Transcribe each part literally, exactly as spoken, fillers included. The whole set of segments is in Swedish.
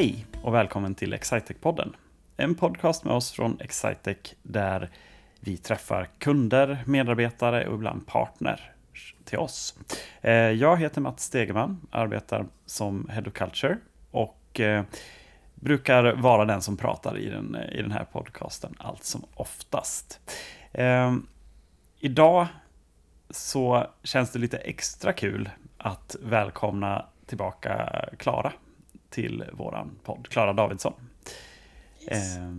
Hej och välkommen till Excitec-podden. En podcast med oss från Excitec där vi träffar kunder, medarbetare och ibland partner till oss. Jag heter Mats Stegeman, arbetar som Head of Culture och brukar vara den som pratar i den, i den här podcasten allt som oftast. Idag så känns det lite extra kul att välkomna tillbaka Klara till våran podd. Klara Davidsson. Yes. Eh,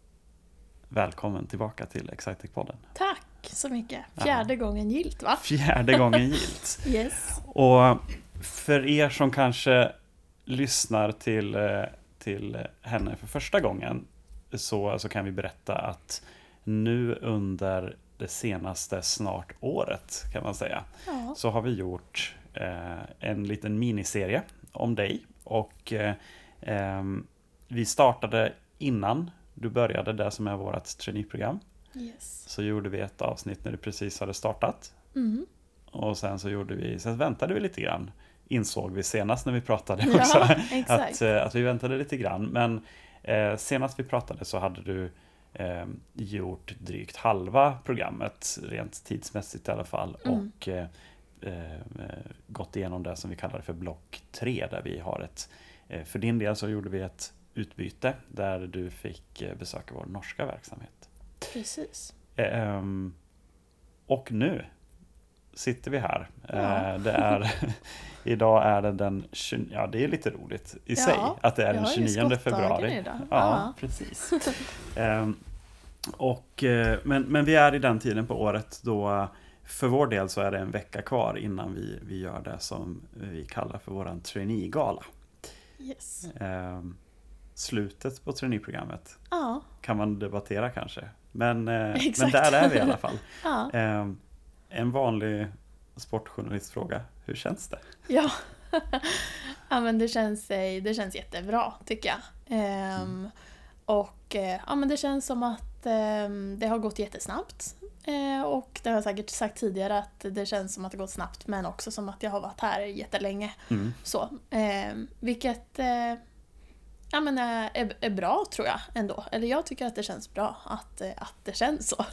välkommen tillbaka till Excitec-podden. Tack så mycket. Fjärde ja. gången gilt, va? Fjärde gången gilt. Yes. Och för er som kanske lyssnar till, till henne för första gången så, så kan vi berätta att nu under det senaste snart året kan man säga Ja. så har vi gjort eh, en liten miniserie om dig. Och eh, eh, vi startade innan du började det som är vårt traineeprogram. Yes. Så gjorde vi ett avsnitt när du precis hade startat. Mm. Och sen så gjorde vi, sen väntade vi lite grann. Insåg vi senast när vi pratade Ja, också. exakt. att, eh, att vi väntade lite grann. Men eh, senast vi pratade så hade du eh, gjort drygt halva programmet. Rent tidsmässigt i alla fall. Mm. Och eh, eh, gått igenom det som vi kallar för block tre. Där vi har ett, eh, för din del så gjorde vi ett utbyte. Där du fick eh, besöka vår norska verksamhet. Precis. Eh, och nu sitter vi här. Ja. Eh, det är, idag är det den tjugo, ja det är lite roligt i Ja, sig att det är den jag har ju tjugonionde skottdagen februari. idag. Ja, Ja. precis. eh, och, eh, men, men vi är i den tiden på året då för vår del så är det en vecka kvar innan vi, vi gör det som vi kallar för våran trainee-gala. Yes. Eh, slutet på traineeprogrammet Ja. kan man debattera kanske. Men, eh, men Exakt. där är vi i alla fall. Ja. Eh, en vanlig sportjournalistfråga. Hur känns det? Ja. Ja, men det känns, det känns jättebra tycker jag. Ehm, Mm. Och eh, ja, men det känns som att eh, det har gått jättesnabbt. Eh, och det har jag säkert sagt tidigare att det känns som att det gått snabbt, men också som att jag har varit här jättelänge. Mm. Så, eh, vilket eh, ja, men är, är, är bra tror jag ändå. Eller jag tycker att det känns bra att, eh, att det känns så.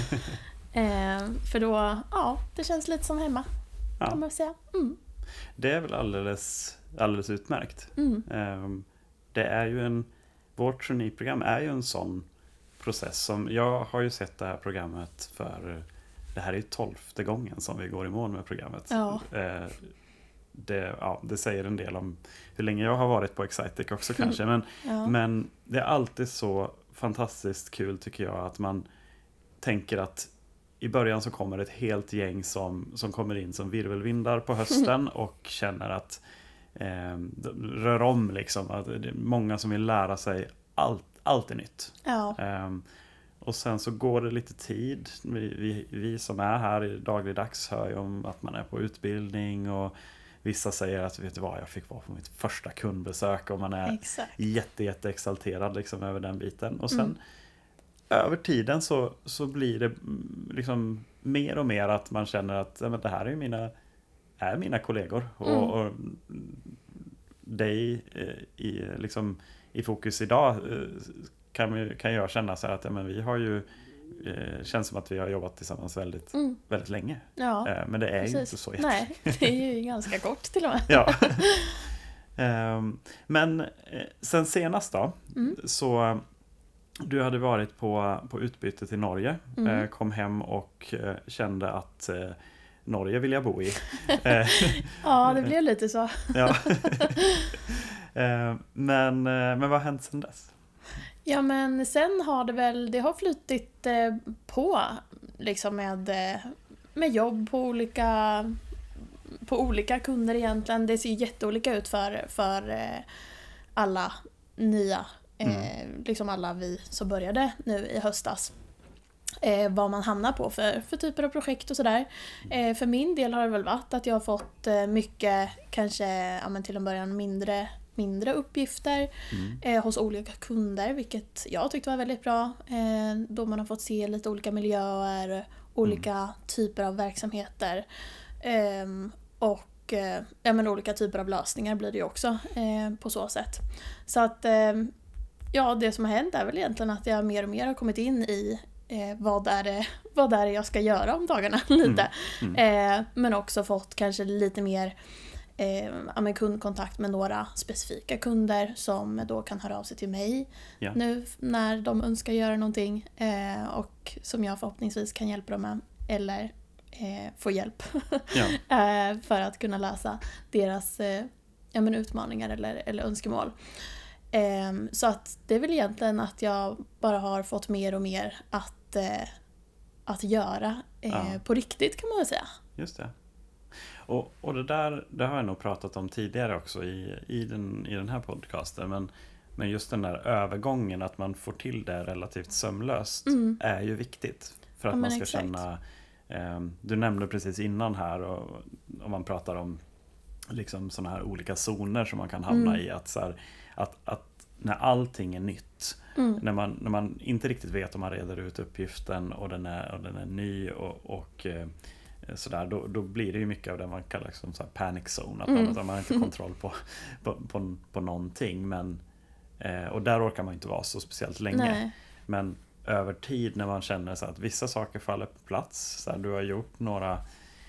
eh, för då, ja, det känns lite som hemma Ja. kan man säga. Mm. Det är väl alldeles, alldeles utmärkt. Mm. Um, det är ju en, vårt traineeprogram är ju en sån process som, jag har ju sett det här programmet för, det här är ju tolfte gången som vi går i mål med programmet. Ja. Uh, det, ja, det säger en del om hur länge jag har varit på Excitec också kanske. Men, Ja. men det är alltid så fantastiskt kul tycker jag att man tänker att i början så kommer ett helt gäng som, som kommer in som virvelvindar på hösten och känner att eh, rör om liksom. Att det är många som vill lära sig allt, allt är nytt. Ja. Eh, och sen så går det lite tid. Vi, vi, vi som är här i dagligdags hör ju om att man är på utbildning och vissa säger att vet du vad, jag fick vara på mitt första kundbesök och man är Exakt. jätte, jätte exalterad liksom över den biten. Och sen Mm. över tiden så, så blir det liksom mer och mer att man känner att ja, men det här är mina, är mina kollegor och, Mm. och dig eh, i, liksom, i fokus idag eh, kan, kan jag känna så här att ja, men vi har ju eh, känns som att vi har jobbat tillsammans väldigt, Mm. väldigt länge. Ja. Eh, men det är Precis. ju inte så jätte. Nej, det är ju ganska kort till och med. Ja. um, men eh, sen senast då Mm. så du hade varit på, på utbyte till Norge, Mm. eh, kom hem och eh, kände att eh, Norge vill jag bo i. eh, Ja, det blev lite så. ja. eh, men, eh, men vad har hänt sedan dess? Ja, men sen har det väl, det har flyttit eh, på liksom med, eh, med jobb på olika, på olika kunder egentligen. Det ser jätteolika ut för, för eh, alla nya, eh, Mm. liksom alla vi som började nu i höstas. Eh, vad man hamnar på för, för typer av projekt och sådär. Eh, för min del har det väl varit att jag har fått eh, mycket, kanske ja, men till en början mindre, mindre uppgifter Mm. eh, hos olika kunder, vilket jag tyckte var väldigt bra. Eh, då man har fått se lite olika miljöer, olika mm. typer av verksamheter. Eh, och och eh, ja, men olika typer av lösningar blir det ju också eh, på så sätt. Så att eh, ja, det som har hänt är väl egentligen att jag mer och mer har kommit in i eh, vad, är det, vad är det jag ska göra om dagarna lite. Mm. Mm. Eh, men också fått kanske lite mer eh, ja, men kundkontakt med några specifika kunder som då kan höra av sig till mig Ja. nu när de önskar göra någonting eh, och som jag förhoppningsvis kan hjälpa dem med eller eh, få hjälp Ja. eh, för att kunna lösa deras eh, ja, men utmaningar eller, eller önskemål. Eh, så att det är väl egentligen att jag bara har fått mer och mer att, eh, att göra eh, Ja. på riktigt kan man väl säga. Just det. Och, och det där det har jag nog pratat om tidigare också i, i, den, i den här podcasten. Men, men just den där övergången, att man får till det relativt sömlöst, Mm. är ju viktigt. För att Ja, men man ska exakt. känna, eh, du nämnde precis innan här, och, om man pratar om liksom såna här olika zoner som man kan hamna Mm. i. Att, så här, att, att när allting är nytt, Mm. när, man, när man inte riktigt vet om man reder ut uppgiften och den är, och den är ny och, och eh, sådär, då, då blir det ju mycket av det man kallar liksom så här panic zone, att man, Mm. att man har inte kontroll på, på, på, på någonting, men, eh, och där orkar man inte vara så speciellt länge. Nej. Men över tid när man känner så att vissa saker faller på plats, så här, du har gjort några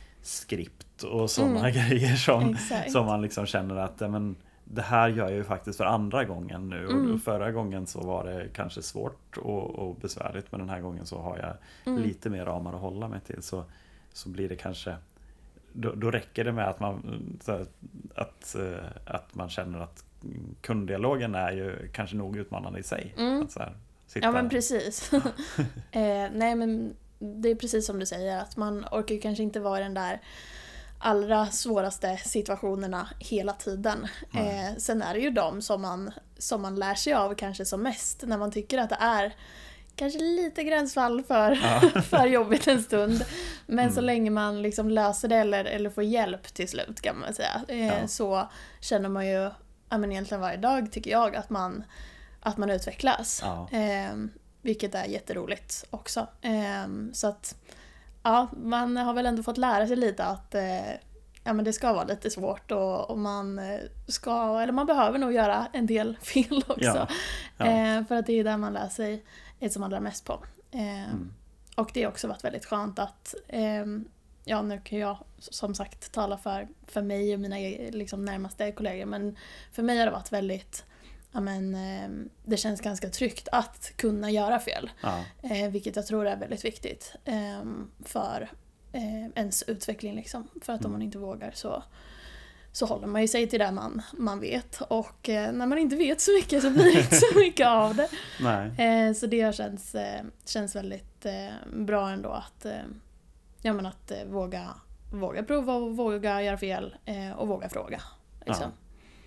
skript och sådana Mm. grejer som, Exakt. som man liksom känner att ja, men, det här gör jag ju faktiskt för andra gången nu. Mm. Och förra gången så var det kanske svårt och, och besvärligt, men den här gången så har jag Mm. lite mer ramar att hålla mig till. Så, så blir det kanske, då, då räcker det med att man, så här, att, eh, att man känner att kunddialogen är ju kanske nog utmanande i sig. Mm. Att så här, sitta, Ja, men precis. eh, nej, men det är precis som du säger, att man orkar ju kanske inte vara i den där allra svåraste situationerna hela tiden. Eh, sen är det ju de som man, som man lär sig av kanske som mest, när man tycker att det är kanske lite gränsfall för, Ja. för jobbigt en stund. Men Mm. så länge man liksom löser det eller, eller får hjälp till slut kan man säga, eh, Ja. så känner man ju ja, men egentligen varje dag tycker jag att man, att man utvecklas. Ja. Eh, vilket är jätteroligt också. Eh, så att ja, man har väl ändå fått lära sig lite att eh, ja, men det ska vara lite svårt och, och man ska, eller man behöver nog göra en del fel också. Ja. Ja. Eh, för att det är där man lär sig det som man lär mest på. Eh, Mm. Och det har också varit väldigt skönt att eh, ja, nu kan jag som sagt tala för, för mig och mina liksom, närmaste kollegor, men för mig har det varit väldigt ja, men, eh, det känns ganska tryggt att kunna göra fel. Ja. Eh, vilket jag tror är väldigt viktigt eh, för eh, ens utveckling. Liksom. För att om Mm. man inte vågar så, så håller man ju sig till det man, man vet. Och eh, när man inte vet så mycket så blir det inte så mycket av det. Nej. Eh, så det känns, eh, känns väldigt eh, bra ändå att, eh, ja, men att eh, våga, våga prova och våga göra fel eh, och våga fråga. Liksom. Ja.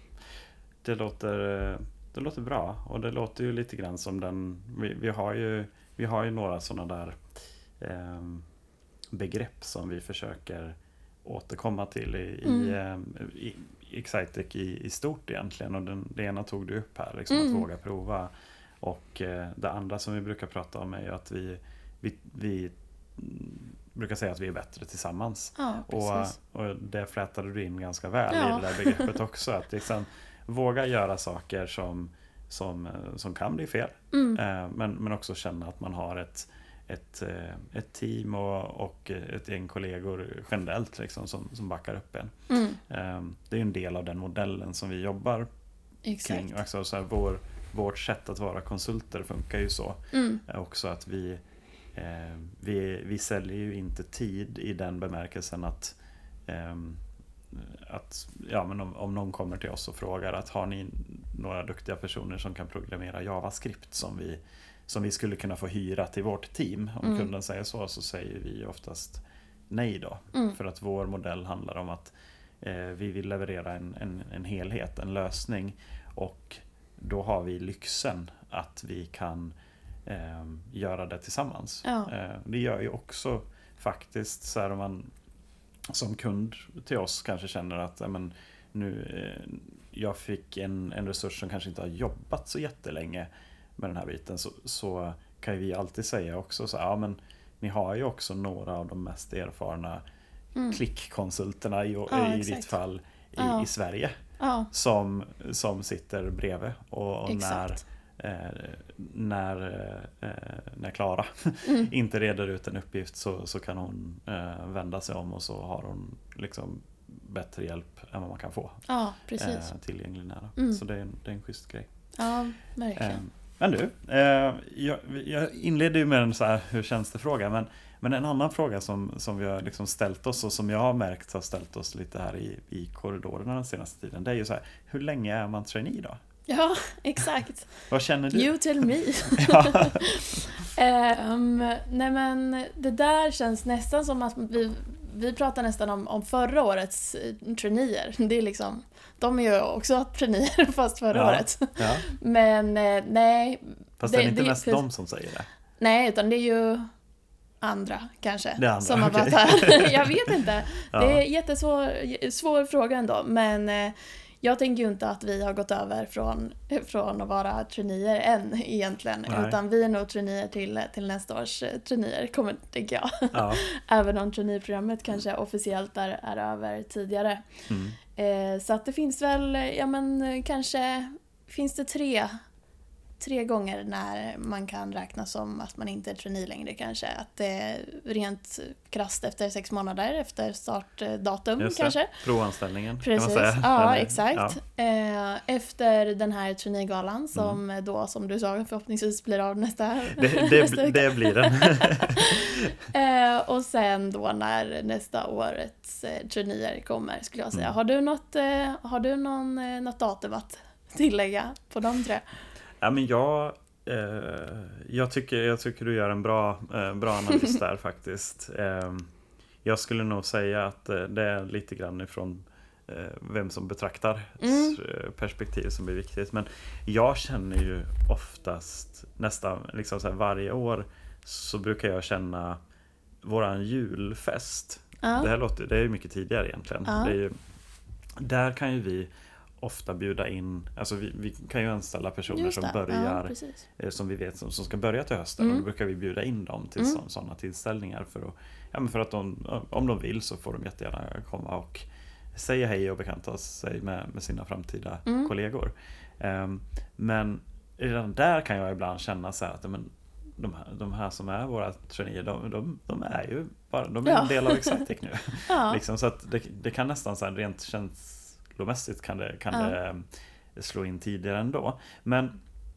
Det låter, det låter bra, och det låter ju lite grann som den, vi, vi har ju vi har ju några sådana där eh, begrepp som vi försöker återkomma till i, Mm. i, eh, i, i Excitec i, i stort egentligen, och den, det ena tog du upp här, liksom Mm. att våga prova, och eh, det andra som vi brukar prata om är ju att vi, vi, vi mm, brukar säga att vi är bättre tillsammans. Ja, precis. Och, och det flätade du in ganska väl Ja. i det där begreppet också. Att liksom våga göra saker som, som, som kan bli fel. Mm. Eh, men, men också känna att man har ett, ett, eh, ett team och, och ett gäng kollegor generellt liksom, som, som backar upp en. Mm. Eh, det är ju en del av den modellen som vi jobbar Exakt. kring. Alltså, så här, vår, vårt sätt att vara konsulter funkar ju så. Mm. Eh, också att vi Eh, vi, vi säljer ju inte tid i den bemärkelsen att, eh, att ja, men om, om någon kommer till oss och frågar att har ni några duktiga personer som kan programmera JavaScript som vi, som vi skulle kunna få hyra till vårt team, om Mm. kunden säger så, så säger vi oftast nej då. Mm. För att vår modell handlar om att eh, vi vill leverera en, en, en helhet, en lösning, och då har vi lyxen att vi kan Eh, göra det tillsammans. Ja. Eh, det gör ju också faktiskt så här, om man som kund till oss kanske känner att ja, men, nu, eh, jag fick en, en resurs som kanske inte har jobbat så jättelänge med den här biten, så, så kan vi alltid säga också så här, ja, men ni har ju också några av de mest erfarna mm. klickkonsulterna i, ja, i exakt. ditt fall i, ja. i Sverige ja. som, som sitter bredvid och, och när eh, när eh, när Klara mm. inte reder ut en uppgift så, så kan hon eh, vända sig om och så har hon liksom bättre hjälp än vad man kan få ja, precis. eh, tillgänglig nära. Mm. Så det är, en, det är en schysst grej. Ja, verkligen. Eh, men du, eh, jag, jag inledde ju med en så här hur känns det fråga, men, men en annan fråga som, som vi har liksom ställt oss och som jag har märkt har ställt oss lite här i, i korridorerna den senaste tiden, det är ju så här, hur länge är man trainee då? Ja, exakt. Vad känner du? You tell me. ja. um, nej men det där känns nästan som att vi, vi pratar nästan om, om förra årets traineer. Det är liksom, de är ju också traineer fast förra ja. året. Ja. Men eh, nej. Fast det är inte det, mest för, de som säger det. Nej, utan det är ju andra kanske det andra, som har okay. varit här. Jag vet inte. Ja. Det är jättesvår svår fråga ändå. Men eh, jag tänker ju inte att vi har gått över från, från att vara traineer än egentligen. Nej. Utan vi är nog traineer till, till nästa års traineer, kommer, tänker jag. Ja. Även om traineeprogrammet kanske officiellt är, är över tidigare. Mm. Eh, så att det finns väl, ja men kanske, finns det tre... tre gånger när man kan räkna som att man inte är trainee längre kanske. Att det är rent krasst efter sex månader efter startdatum Just det. kanske. Provanställningen Precis, kan man säga. ja Eller, exakt. Ja. Eh, efter den här traineegalan som mm. då, som du sa, förhoppningsvis blir av nästa, det, det, nästa vecka. Det blir den. eh, och sen då när nästa årets eh, traineer kommer skulle jag säga. Mm. Har du något, eh, har du någon, eh, något datum att tillägga på de tre? Ja, men jag, eh, jag, tycker, jag tycker du gör en bra, eh, bra analys där faktiskt. Eh, jag skulle nog säga att eh, det är lite grann ifrån eh, vem som betraktar mm. perspektiv som är viktigt. Men jag känner ju oftast nästan liksom så här, varje år så brukar jag känna våran julfest. Ja. Det här låter, det är ju mycket tidigare egentligen. Ja. Det är ju, där kan ju vi ofta bjuda in, alltså vi, vi kan ju anställa personer som börjar ja, som vi vet som, som ska börja till hösten mm. och då brukar vi bjuda in dem till mm. sådana tillställningar för att, ja, men för att de, om de vill så får de jättegärna komma och säga hej och bekanta sig med, med sina framtida mm. kollegor. Um, men redan där kan jag ibland känna så här att men, de, här, de här som är våra traineer, de, de, de är ju bara, de är ja. en del av Excitec nu. ja. liksom, så att det, det kan nästan så här rent känns mässigt kan det, kan ja. det slå in tidigare ändå. Men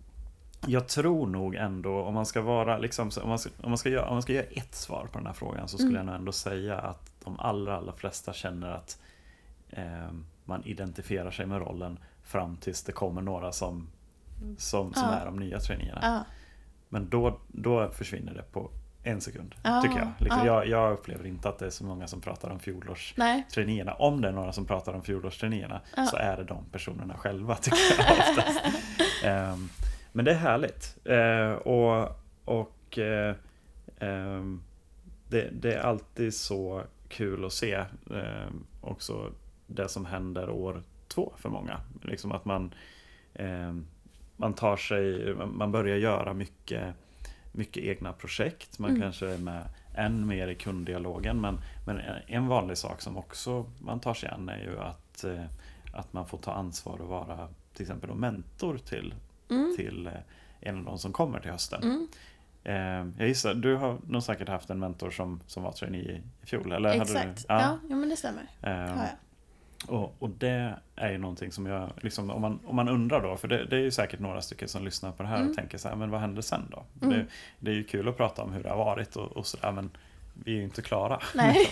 jag tror nog ändå om man ska vara liksom, om man ska, om man ska göra, om man ska göra ett svar på den här frågan så skulle mm. jag nog ändå säga att de allra, allra flesta känner att eh, man identifierar sig med rollen fram tills det kommer några som, som, som ja. är de nya traineerna. Ja. Men då, då försvinner det på en sekund, ah, tycker jag. Liksom, ah. jag. Jag upplever inte att det är så många som pratar om fjolårstraineerna. Om det är några som pratar om fjolårstraineerna ah. så är det de personerna själva, tycker jag oftast. um, men det är härligt. Uh, och och uh, um, det, det är alltid så kul att se uh, också det som händer år två för många. Liksom att man, uh, man tar sig, man börjar göra mycket mycket egna projekt, man mm. kanske är med än mer i kunddialogen, men, men en vanlig sak som också man tar sig an är ju att, eh, att man får ta ansvar och vara till exempel då mentor till, mm. till eh, en av de som kommer till hösten. Mm. Eh, jag gissar, du har nog säkert haft en mentor som, som var trainee i fjol, eller? Exakt, hade du, ja, ja, ja men det stämmer. Eh, ja, ja. Och, och det är ju någonting som jag liksom, om, man, om man undrar då, för det, det är ju säkert några stycken som lyssnar på det här mm. och tänker så här, men vad händer sen då? Mm. Det, det är ju kul att prata om hur det har varit och, och sådär, men vi är ju inte klara. Nej.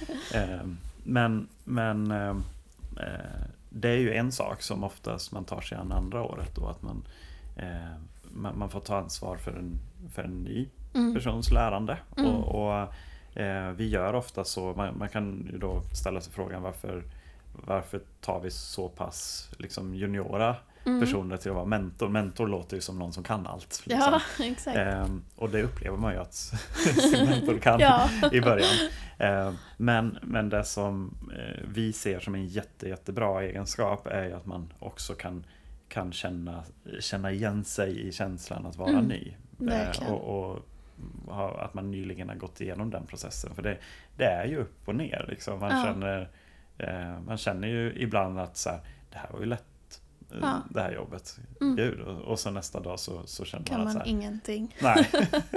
men men eh, det är ju en sak som oftast man tar sig an andra året då, att man, eh, man, man får ta ansvar för en, för en ny mm. persons lärande. Mm. Och, och eh, vi gör ofta så, man, man kan ju då ställa sig frågan varför Varför tar vi så pass liksom, juniora mm. personer till att vara mentor? Mentor låter ju som någon som kan allt. Liksom. Ja, exakt. Ehm, och det upplever man ju att sin mentor kan ja. i början. Ehm, men, men det som eh, vi ser som en jätte, jättebra egenskap är ju att man också kan, kan känna, känna igen sig i känslan att vara mm. ny. Ehm, och, och att man nyligen har gått igenom den processen. För det, det är ju upp och ner. Liksom. Man, ja. känner, eh, man känner ju ibland att så här, det här var ju lätt, eh, ja. det här jobbet. Mm. Gud, och, och så nästa dag så, så känner kan man att man så här, ingenting. Nej.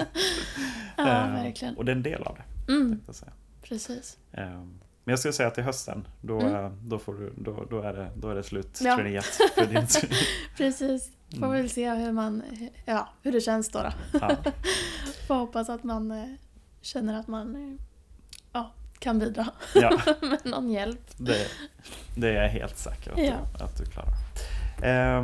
Ja, eh, verkligen. Och det är en del av det. Mm. Jag säga. Precis. Eh, Men jag skulle säga att till hösten, då, mm. då, får du, då, då, är, det, då är det slut ja. traineet för din. Precis. Får mm. väl se hur, man, ja, hur det känns då. då. Ja. Får hoppas att man eh, känner att man eh, ja, kan bidra ja. med någon hjälp. Det, det är jag helt säker att, ja. du, att du klarar. Eh,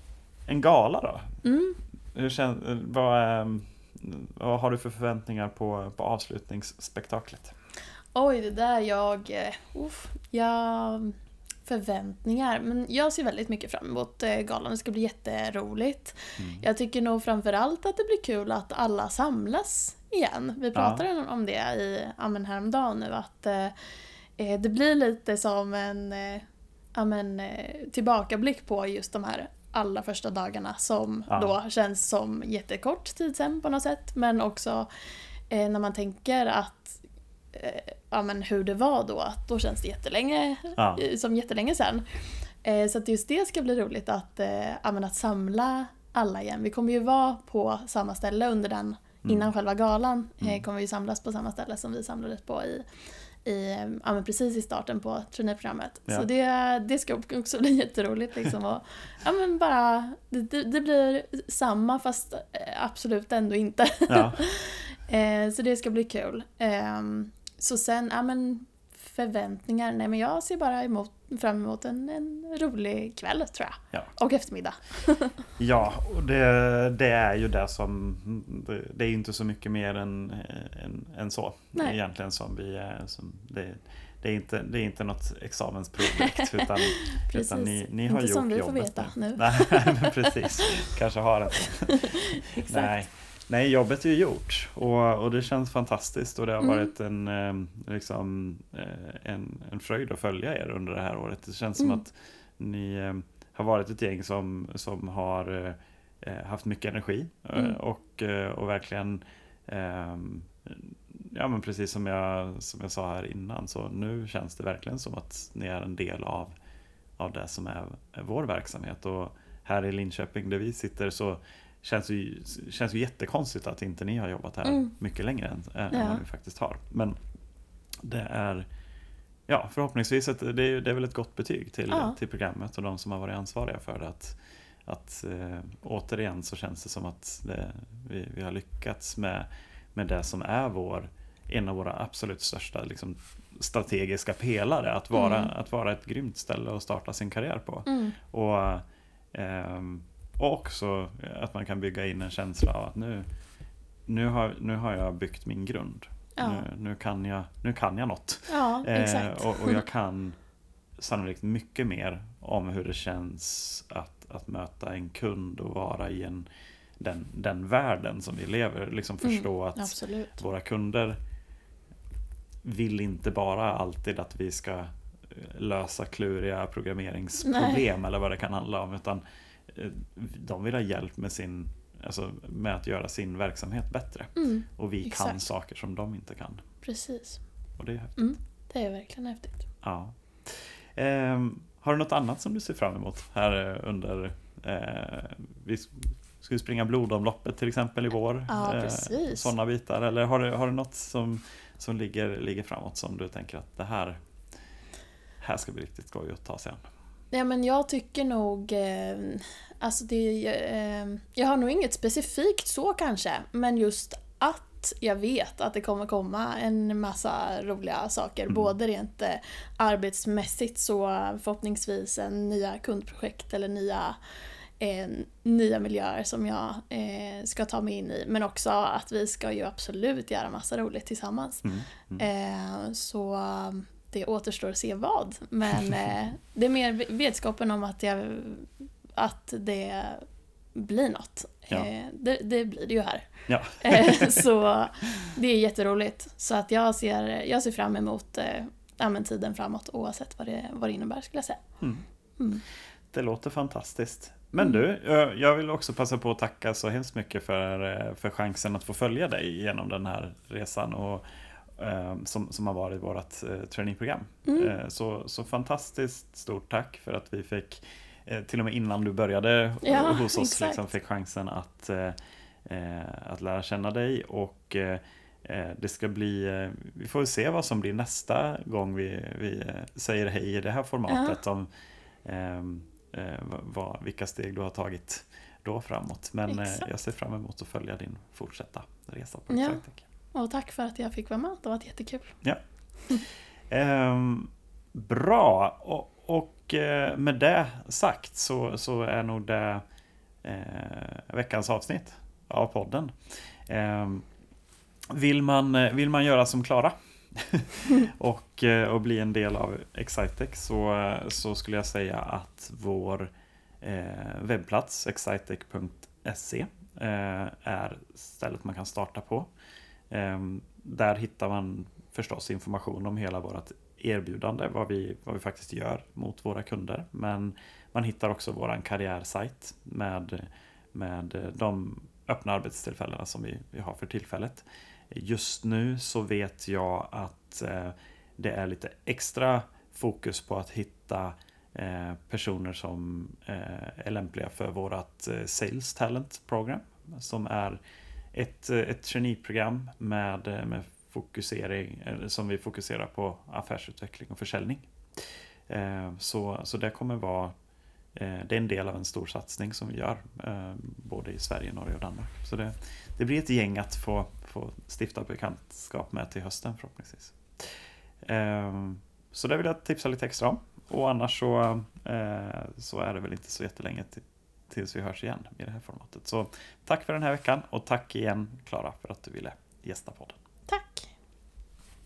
en gala då? Mm. Hur känns, vad, eh, vad har du för förväntningar på, på avslutningsspektaklet? Oj, det där jag... Uff, jag... Förväntningar. Men jag ser väldigt mycket fram emot galan. Det ska bli jätteroligt. Mm. Jag tycker nog framförallt att det blir kul att alla samlas igen. Vi pratade ja. om det i amen häromdagen nu. Att eh, det blir lite som en eh, amen, eh, tillbakablick på just de här alla första dagarna. Som ja. då känns som jättekort tid sen på något sätt. Men också eh, när man tänker att ja, men hur det var då, då känns det jättelänge ja. som jättelänge sedan. Eh, så att just det ska bli roligt att, eh, ja, men att samla alla igen. Vi kommer ju vara på samma ställe under den, mm. innan själva galan eh, mm. kommer vi samlas på samma ställe som vi samlades på i, i ja, men precis i starten på traineeprogrammet. Ja. Så det, det ska också bli jätteroligt liksom. Och, ja, men bara, det, det blir samma fast absolut ändå inte. Ja. eh, så det ska bli kul. Eh, Så sen, ja men förväntningar, nej men jag ser bara emot, fram emot en, en rolig kväll tror jag. Ja. Och eftermiddag. Ja, och det, det är ju det som, det, det är ju inte så mycket mer än, än, än så. Nej. Egentligen som vi är, som det, det är inte, det är inte något examensprojekt utan, utan ni, ni har inte gjort som vi jobbet får veta nu. nu. Nej, men precis. Kanske har det. Exakt. Nej. Nej, jobbet är ju gjort och, och det känns fantastiskt och det har mm. varit en, liksom, en, en fröjd att följa er under det här året. Det känns mm. som att ni har varit ett gäng som, som har haft mycket energi mm. och, och verkligen, ja men precis som jag, som jag sa här innan, så nu känns det verkligen som att ni är en del av, av det som är, är vår verksamhet. Och här i Linköping där vi sitter så Känns ju, känns ju jättekonstigt att inte ni har jobbat här mm. mycket längre än, än ja. vad vi faktiskt har. Men det är, ja, förhoppningsvis ett, det, är, det är väl ett gott betyg till, ja. till programmet och de som har varit ansvariga för det. Att, att äh, återigen så känns det som att det, vi, vi har lyckats med, med det som är vår, en av våra absolut största liksom, strategiska pelare. Att vara, mm. att vara ett grymt ställe att starta sin karriär på. Mm. Och ähm, Och också att man kan bygga in en känsla av att nu, nu, har, nu har jag byggt min grund. Ja. Nu, nu, kan jag, nu kan jag något. Ja, exakt. Eh, och, och jag kan sannolikt mycket mer om hur det känns att, att möta en kund och vara i en, den, den världen som vi lever. Liksom förstå mm, att absolut. Våra kunder vill inte bara alltid att vi ska lösa kluriga programmeringsproblem Nej. eller vad det kan handla om, utan de vill ha hjälp med sin, alltså med att göra sin verksamhet bättre. Mm, och vi exakt. kan saker som de inte kan. Precis. Och det är häftigt. Mm, det är verkligen häftigt. Ja. Eh, har du något annat som du ser fram emot här under eh, vi ska springa blodomloppet till exempel i vår? Ja, precis. Eh, sådana bitar. Eller har du, har du något som, som ligger, ligger framåt som du tänker att det här här ska bli riktigt skoj att ta sig an? Ja, men jag tycker nog eh, alltså det, eh, jag har nog inget specifikt så kanske, men just att jag vet att det kommer komma en massa roliga saker, mm. både rent eh, arbetsmässigt, så förhoppningsvis en nya kundprojekt eller nya eh, nya miljöer som jag eh, ska ta mig in i, men också att vi ska ju absolut göra massa roligt tillsammans. Mm. Mm. Eh, så det återstår att se vad. Men eh, det är mer vetskapen om att, jag, att det blir något. Ja. Eh, det, det blir det ju här. Ja. eh, så det är jätteroligt. Så att jag ser, jag ser fram emot eh, tiden framåt oavsett vad det, vad det innebär, skulle jag säga. Mm. Mm. Det låter fantastiskt. Men du, jag vill också passa på att tacka så hemskt mycket för, för chansen att få följa dig genom den här resan och, som, som har varit vårt traineeprogram. Mm. Så, så fantastiskt stort tack för att vi fick, till och med innan du började ja, hos oss, liksom, fick chansen att, att lära känna dig. Och det ska bli, vi får se vad som blir nästa gång vi, vi säger hej i det här formatet. Ja. Om, Eh, vad, vilka steg du har tagit då framåt. Men eh, jag ser fram emot att följa din fortsatta resa på ja. Excitec. Och tack för att jag fick vara med. Det var jättekul. Ja. eh, bra. Och, och eh, med det sagt så, så är nog det eh, veckans avsnitt av podden. Eh, vill, man, vill man göra som Klara och, och bli en del av Excitec så, så skulle jag säga att vår eh, webbplats excitec punkt se eh, är stället man kan starta på. Eh, där hittar man förstås information om hela vårt erbjudande, vad vi, vad vi faktiskt gör mot våra kunder. Men man hittar också våran karriärsajt med, med de öppna arbetstillfällena som vi, vi har för tillfället. Just nu så vet jag att eh, det är lite extra fokus på att hitta eh, personer som eh, är lämpliga för vårat eh, Sales Talent Program, som är ett, ett traineeprogram med, med fokusering, eh, som vi fokuserar på affärsutveckling och försäljning. Eh, så, så det kommer vara eh, det är en del av en stor satsning som vi gör eh, både i Sverige, Norge och Danmark. Så det, det blir ett gäng att få få stifta bekantskap med till hösten förhoppningsvis. Eh, så det vill jag tipsa lite extra om. Och annars så, eh, så är det väl inte så jättelänge till, tills vi hörs igen i det här formatet. Så tack för den här veckan och tack igen Klara för att du ville gästa podden.